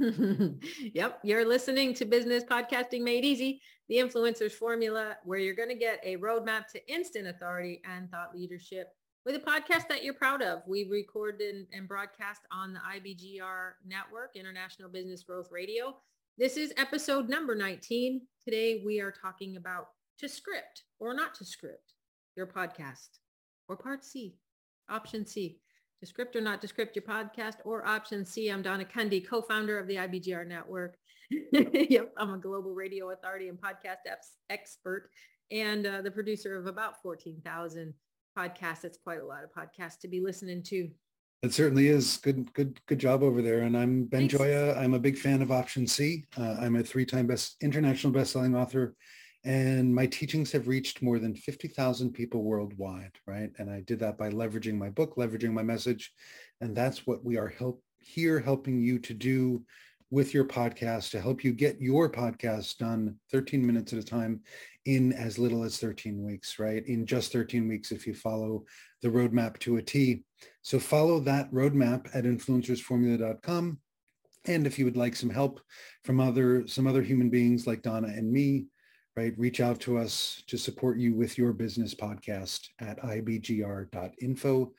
Yep, you're listening to Business Podcasting Made Easy, the influencer's formula, where you're going to get a roadmap to instant authority and thought leadership with a podcast that you're proud of. We record and broadcast on the IBGR network, International Business Growth Radio. This is episode number 19. Today we are talking about to script or not to script your podcast, or part C, option C. To script or not to script your podcast, or option C. I'm Donna Cundy, co-founder of the IBGR network. Yep, I'm a global radio authority and podcast expert, and the producer of about 14,000 podcasts. That's quite a lot of podcasts to be listening to. It certainly is. Good job over there. And I'm Ben Thanks. Joya. I'm a big fan of Option C. I'm a 3-time international best-selling author, and my teachings have reached more than 50,000 people worldwide, right? And I did that by leveraging my book, leveraging my message. And that's what we are here helping you to do with your podcast, to help you get your podcast done 13 minutes at a time in as little as 13 weeks, right? In just 13 weeks, if you follow the roadmap to a T. So follow that roadmap at influencersformula.com. And if you would like some help from some other human beings like Donna and me, right, reach out to us to support you with your business podcast at ibgr.info,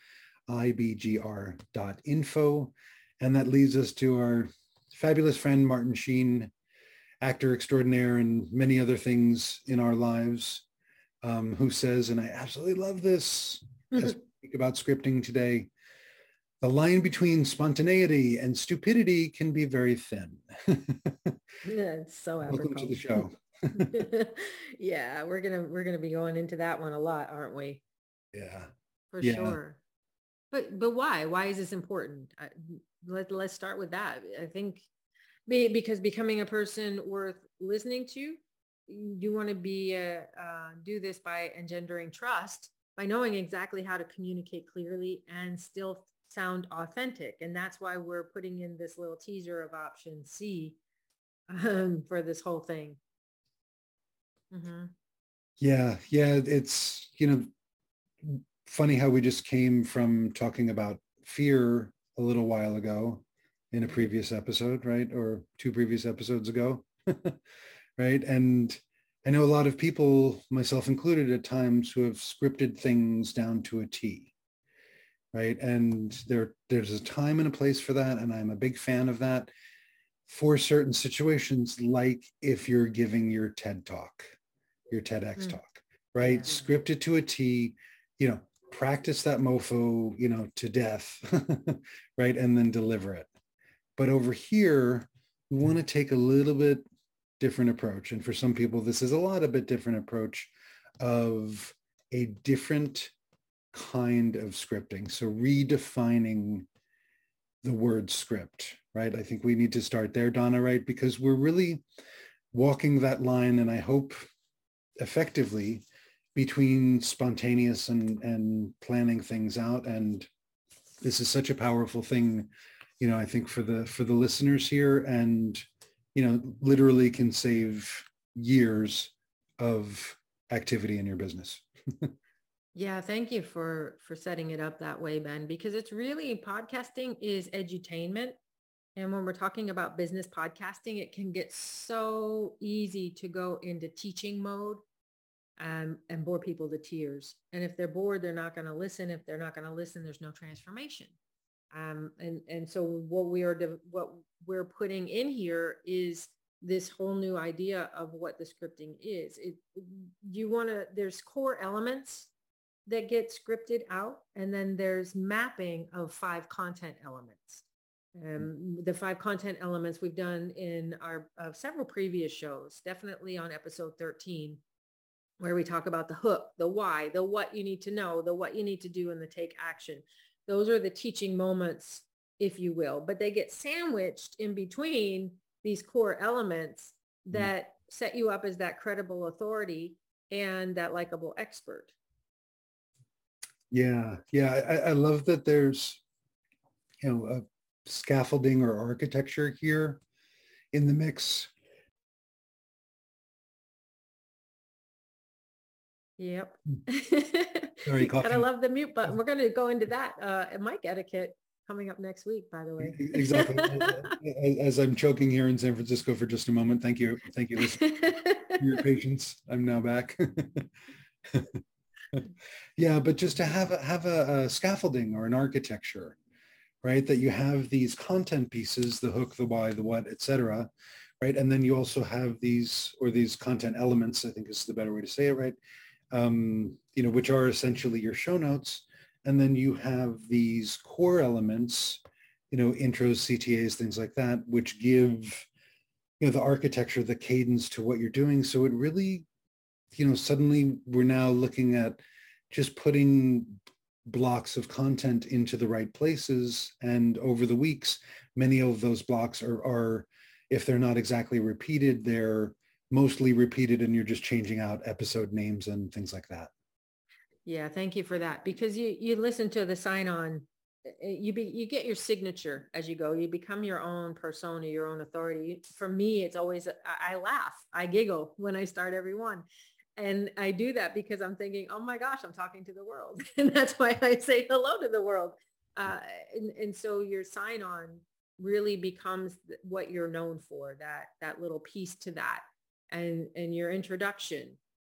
ibgr.info. And that leads us to our fabulous friend, Martin Sheen, actor extraordinaire and many other things in our lives, who says, and I absolutely love this as we speak about scripting today, the line between spontaneity and stupidity can be very thin. Yeah, it's so apropos. Welcome to the show. Yeah, we're gonna be going into that one a lot, aren't we? Yeah, for sure. But why? Why is this important? Let's start with that. I think because becoming a person worth listening to, you want to do this by engendering trust, by knowing exactly how to communicate clearly and still sound authentic. And that's why we're putting in this little teaser of option C for this whole thing. Mm-hmm. Yeah. It's, funny how we just came from talking about fear a little while ago in a previous episode, right? Or 2 previous episodes ago, right? And I know a lot of people, myself included at times, who have scripted things down to a T, right? And there's a time and a place for that. And I'm a big fan of that for certain situations, like if you're giving your TED talk, your TEDx talk, right? Yeah. Script it to a T, practice that mofo, to death, right? And then deliver it. But over here, we want to take a little bit different approach. And for some people, this is a bit different approach of a different kind of scripting. So redefining the word script, right? I think we need to start there, Donna, right? Because we're really walking that line, and I hope effectively, between spontaneous and planning things out. And this is such a powerful thing, I think for the listeners here, and, literally can save years of activity in your business. Yeah, thank you for setting it up that way, Ben, because it's really, podcasting is edutainment. And when we're talking about business podcasting, it can get so easy to go into teaching mode and bore people to tears. And if they're bored, they're not going to listen. If they're not going to listen, there's no transformation. And so what we're putting in here is this whole new idea of what the scripting is. There's core elements that get scripted out, and then there's mapping of 5 content elements. The 5 content elements we've done in our several previous shows, definitely on episode 13, where we talk about the hook, the why, the what you need to know, the what you need to do, and the take action. Those are the teaching moments, if you will, but they get sandwiched in between these core elements that set you up as that credible authority and that likable expert. Yeah. I love that there's, a scaffolding or architecture here in the mix. Yep. Sorry, Gotta love the mute button. We're going to go into that mic etiquette coming up next week, by the way. Exactly. As I'm choking here in San Francisco for just a moment. Thank you. Thank you, listeners, for your patience. I'm now back. Yeah, but just to have a scaffolding or an architecture, right? That you have these content pieces, the hook, the why, the what, etc. Right. And then you also have these content elements, I think is the better way to say it, right? Which are essentially your show notes. And then you have these core elements, intros, CTAs, things like that, which give, the architecture, the cadence to what you're doing. So it really, suddenly we're now looking at just putting blocks of content into the right places. And over the weeks, many of those blocks are, if they're not exactly repeated, they're mostly repeated, and you're just changing out episode names and things like that. Yeah, thank you for that. Because you listen to the sign on, you get your signature as you go. You become your own persona, your own authority. For me, it's always, I laugh, I giggle when I start every one. And I do that because I'm thinking, oh my gosh, I'm talking to the world. And that's why I say hello to the world. And so your sign on really becomes what you're known for, that little piece to that. And your introduction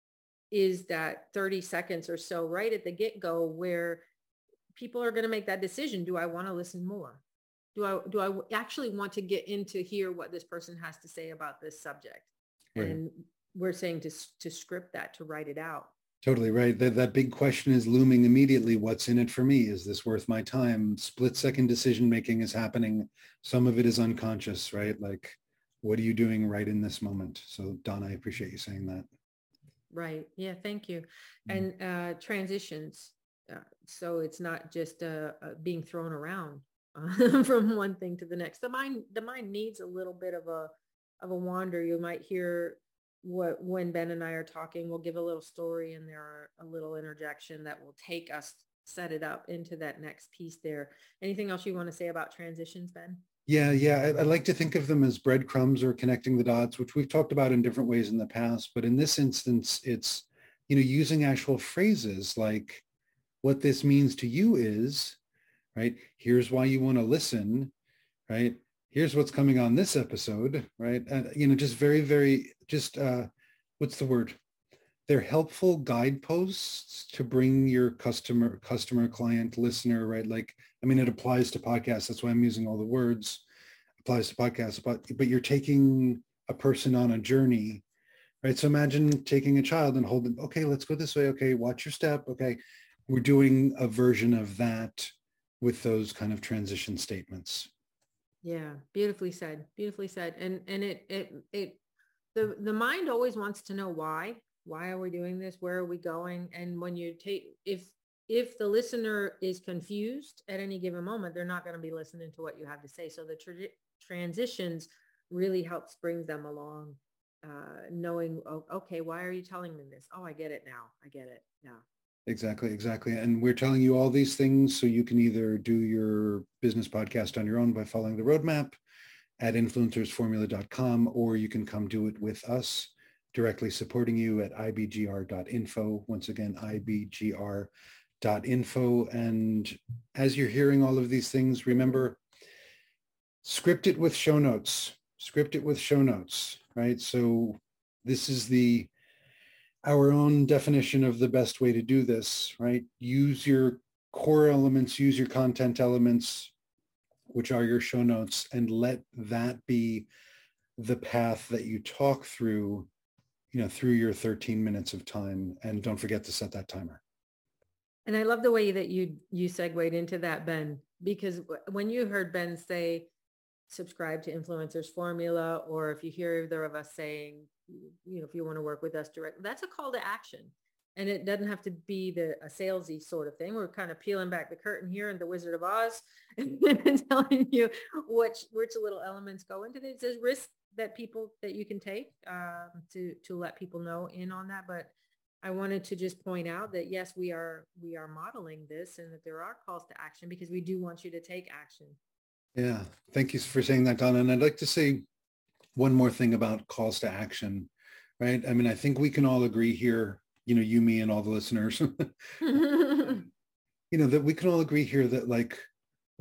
is that 30 seconds or so right at the get-go where people are going to make that decision. Do I want to listen more? Do I actually want to get in to hear what this person has to say about this subject? Right. And we're saying to script that, to write it out. Totally right. That big question is looming immediately. What's in it for me? Is this worth my time? Split second decision making is happening. Some of it is unconscious, right? Like, what are you doing right in this moment? So Donna, I appreciate you saying that. Right. Yeah. Thank you. Mm-hmm. And transitions. So it's not just being thrown around from one thing to the next. The mind needs a little bit of a wander. You might hear when Ben and I are talking, we'll give a little story and there are a little interjection that will take us, set it up into that next piece there. Anything else you want to say about transitions, Ben? Yeah. I like to think of them as breadcrumbs or connecting the dots, which we've talked about in different ways in the past. But in this instance, it's, using actual phrases like, what this means to you is, right? Here's why you want to listen, right? Here's what's coming on this episode, right? Just very, very, what's the word? They're helpful guideposts to bring your customer, client, listener, right? Like, it applies to podcasts. That's why I'm using all the words. It applies to podcasts, but you're taking a person on a journey, right? So imagine taking a child and holding, okay, let's go this way. Okay, watch your step. Okay. We're doing a version of that with those kind of transition statements. Yeah, beautifully said. Beautifully said. And the mind always wants to know why. Why are we doing this? Where are we going? And when you take, if the listener is confused at any given moment, they're not going to be listening to what you have to say. So the transitions really helps bring them along, knowing, oh, okay, why are you telling me this? Oh, I get it now. I get it. Yeah. Exactly. And we're telling you all these things so you can either do your business podcast on your own by following the roadmap at influencersformula.com, or you can come do it with us, directly supporting you at ibgr.info. Once again, ibgr.info. And as you're hearing all of these things, remember, script it with show notes. Right? So this is our own definition of the best way to do this, right? Use your core elements, use your content elements, which are your show notes, and let that be the path that you talk through, through your 13 minutes of time. And don't forget to set that timer. And I love the way that you segued into that, Ben, because when you heard Ben say, subscribe to Influencers Formula, or if you hear either of us saying, if you want to work with us directly, that's a call to action. And it doesn't have to be a salesy sort of thing. We're kind of peeling back the curtain here in the Wizard of Oz and telling you which little elements go into this. There's risk that you can take to let people know in on that. But I wanted to just point out that yes, we are modeling this, and that there are calls to action because we do want you to take action. Yeah, thank you for saying that, Donna. And I'd like to say one more thing about calls to action, right? I think we can all agree here, you, me, and all the listeners, that we can all agree here that, like,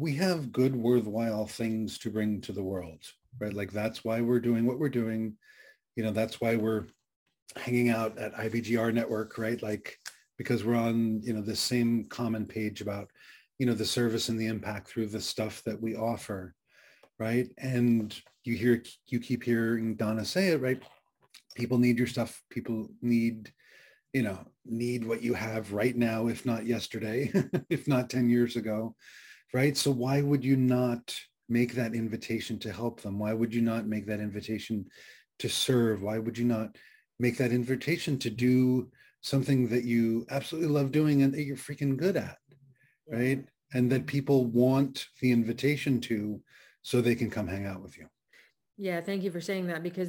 we have good, worthwhile things to bring to the world, right? Like that's why we're doing what we're doing. That's why we're hanging out at IBGR Network, right? Like, because we're on, the same common page about, the service and the impact through the stuff that we offer, right? And you keep hearing Donna say it, right? People need your stuff. People need what you have right now, if not yesterday, if not 10 years ago, right? So why would you not make that invitation to help them? Why would you not make that invitation to serve? Why would you not make that invitation to do something that you absolutely love doing and that you're freaking good at, right? And that people want the invitation to, so they can come hang out with you. Yeah, thank you for saying that, because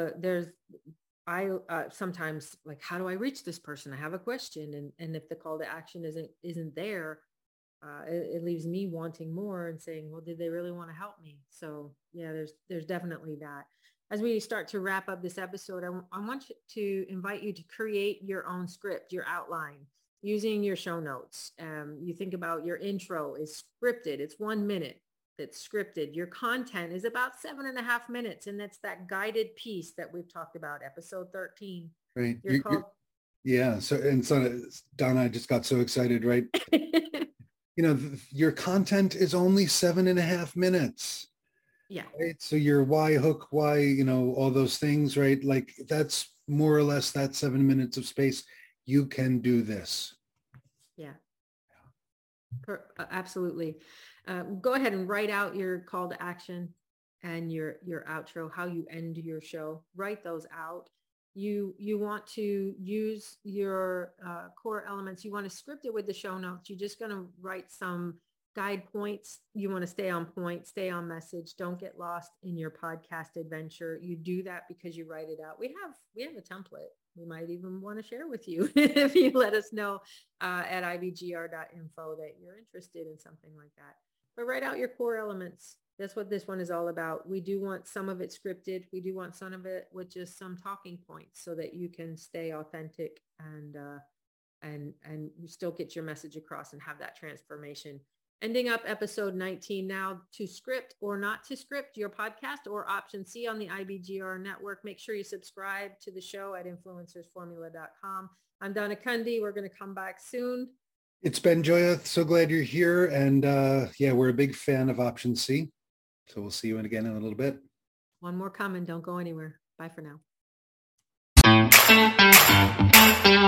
I sometimes like, how do I reach this person? I have a question, and if the call to action isn't there, it leaves me wanting more and saying, well, did they really want to help me? So yeah, there's definitely that. As we start to wrap up this episode, I want to invite you to create your own script, your outline, using your show notes. You think about your intro is scripted. It's 1 minute. That's scripted. Your content is about 7.5 minutes. And that's that guided piece that we've talked about, episode 13. Right. Yeah. So Donna, I just got so excited, right? Your content is only 7.5 minutes. Yeah. Right. So your why hook, why, all those things, right? Like that's more or less that 7 minutes of space. You can do this. Yeah. Absolutely. Go ahead and write out your call to action and your outro, how you end your show. Write those out. You want to use your core elements. You want to script it with the show notes. You're just going to write some guide points. You want to stay on point, stay on message. Don't get lost in your podcast adventure. You do that because you write it out. We have a template. We might even want to share with you if you let us know at ibgr.info that you're interested in something like that. But write out your core elements. That's what this one is all about. We do want some of it scripted. We do want some of it with just some talking points so that you can stay authentic and you still get your message across and have that transformation. Ending up episode 19 now, to script or not to script your podcast, or option C on the IBGR network. Make sure you subscribe to the show at influencersformula.com. I'm Donna Kunde. We're going to come back soon. It's Ben Joya. So glad you're here. And we're a big fan of option C. So we'll see you again in a little bit. One more coming. Don't go anywhere. Bye for now.